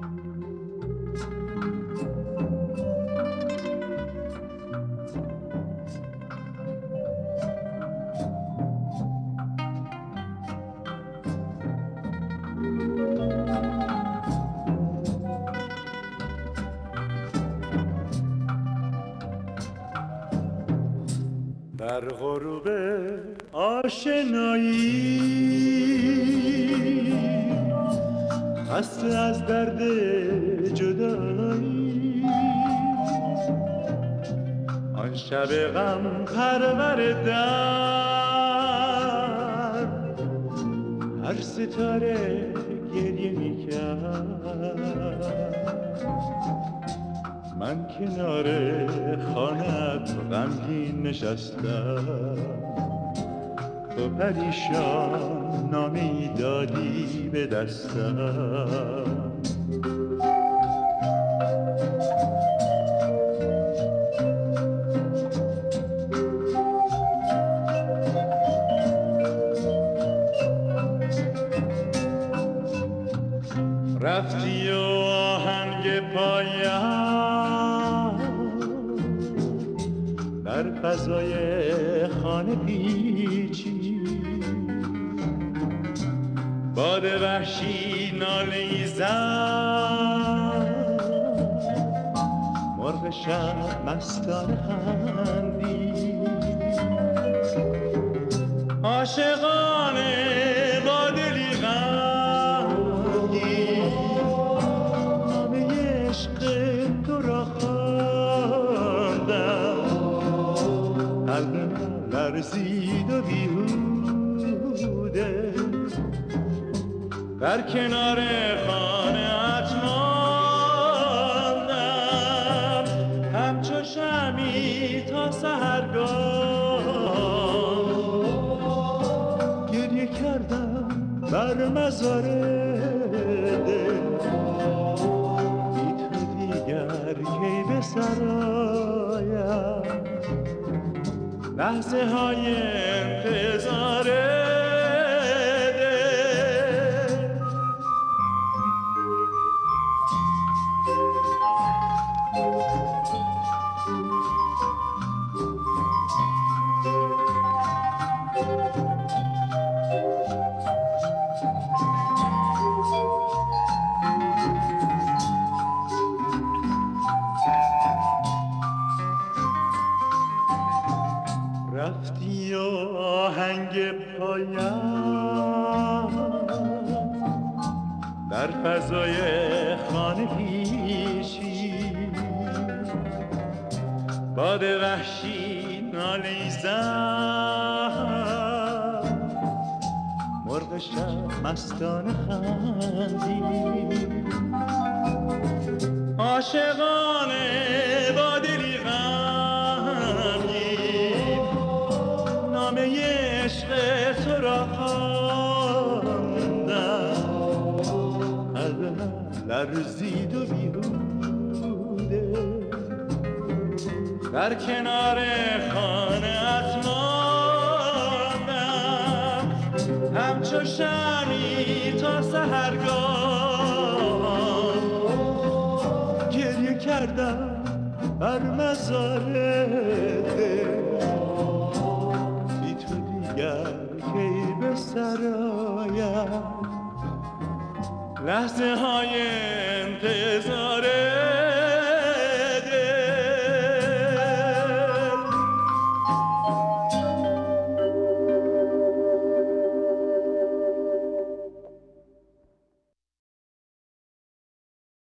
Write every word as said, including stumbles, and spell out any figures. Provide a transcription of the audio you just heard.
در غروب آشنایی خسته از درد جدایی، آن شب غم پرور در هر ستاره گریه میکرد. من کنار خانه‌ات غمگین نشستم، تو پریشان نامه‌ای دادی به دستم. رفتی و آهنگ پایم در فضای خانه پیچی، باد وحشی ناله‌ای زد، مرغ شب مستانه خندید. عاشقانه با دلی غمگین نامه عشق تو را خواندم، قلبم لرزید و بیهوده در کنار خانه‌ات ماندم، همچو شمعی تا سحرگاه گریه کردم بر مزار دل. بی تو دیگر کی به سرایم لحظه های انتظار رفتی و آهنگ پایم در فضای خانه پیچی، باد وحشی ناله‌ای زد، مرغ شب مستانه خندید. عاشقانه با دلی غمگین نامه عشق تو را خواندم، قلبم لرزید و بیهوده در کنار خانه‌ات ماندم، همچو شمعی تا سحرگاه گریه کردم بر مزار دل. بی تو دیگر کی به سرایم لحظه های انتظار